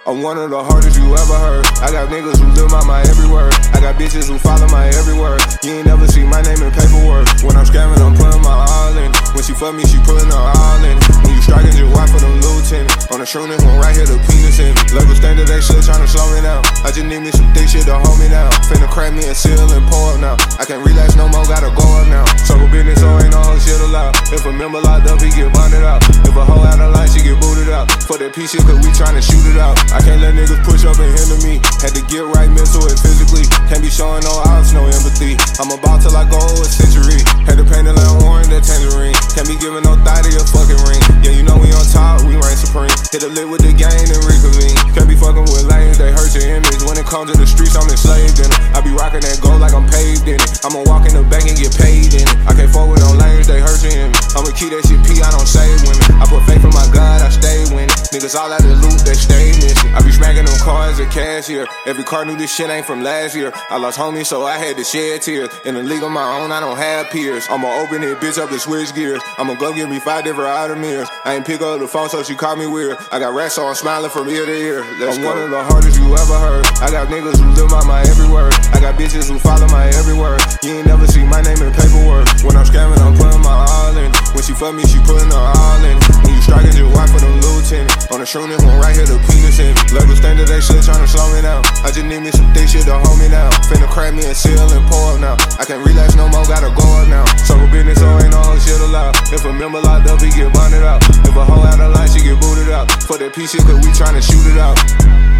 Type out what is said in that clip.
I'm one of the hardest you ever heard. I got niggas who live by my every word. I got bitches who follow my every word. You ain't never see my name in paperwork. When I'm scamming, I'm putting my all in. When she fuck me, she putting her all in. When you striking your wife for them lieutenant. On the shooting one right here, the penis in. Level standard, they still tryna slow me down. I just need me some thick shit to hold me down. Finna crack me a seal and pour up now. I can't relax no more, gotta go up now. Circle business, so ain't no whole shit allowed. If a member locked up, he get bonded out. If a hoe out of line, she get booted out. For that piece shit, cause we tryna shoot it out. I can't let niggas push up and hinder me. Had to get right mental and physically. Can't be showing no ops, no empathy. I'm about till I go a century. Had to paint a lamb orange, that tangerine. Can't be giving no thigh to your fucking ring. Yeah, you know we on top, we reign supreme. Hit a lick with the gang and reconvene. Can't be fucking with lanes, they hurt your image. When it comes to the streets, I'm enslaved in it. I be rocking that gold like I'm paved in it. I'ma walk in the bank and get paid in it. I can't fuck with no lanes, they hurt your image. I'ma keep that shit P, I don't save women. I put faith in my God, I stay winning. Niggas all out the loot, they stay missing. I be smacking them cars at cashier. Every car knew this shit ain't from last year. I lost homies, so I had to shed tears. In a league of my own, I don't have peers. I'ma open it, bitch, up and switch gears. I'ma go give me 5 different items. I ain't pick up the phone, so she called me weird. I got racks, so I'm smiling from ear to ear. I'm one of the hardest you ever heard. I got niggas who live by my every word. I got bitches who follow my every word. You ain't never see my name in paperwork. When I'm scamming, I'm putting my all in. When she fuck me, she putting her all in. When you striking your wife for them lieutenant. On the shooting one right here, the penis in. Level standard, they still tryna slow me down. I just need me some thick shit to hold me down. Finna crack me a seal and pour up now. I can't relax no more, gotta go up now. Circle business, so ain't no whole shit allowed. If a member locked up, he get bonded out. If a hoe out of line, she get booted out. For that piece shit, cause we tryna shoot it out.